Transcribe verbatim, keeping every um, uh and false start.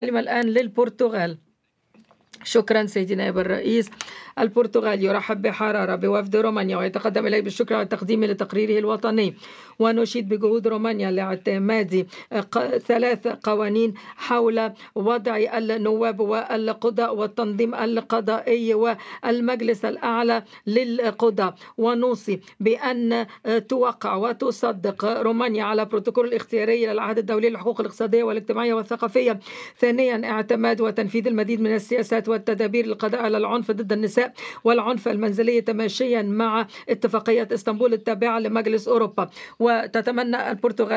الكلمة الآن للبرتغال. شكرا سيدي نائب الرئيس. البرتغال يرحب بحرارة بوفد رومانيا ويتقدم إليه بالشكر على تقديمه لتقريره الوطني، ونشيد بجهود رومانيا لاعتماد ثلاث قوانين حول وضع النواب والقضاء والتنظيم القضائي والمجلس الأعلى للقضاء، ونوصي بأن توقع وتصدق رومانيا على بروتوكول الاختياري للعهد الدولي للحقوق الاقتصادية والاجتماعية والثقافية. ثانيا، اعتماد وتنفيذ المزيد من السياسات والتدابير للقضاء على العنف ضد النساء والعنف المنزلي تماشيا مع اتفاقية اسطنبول التابعة لمجلس أوروبا. وتتمنى البرتغال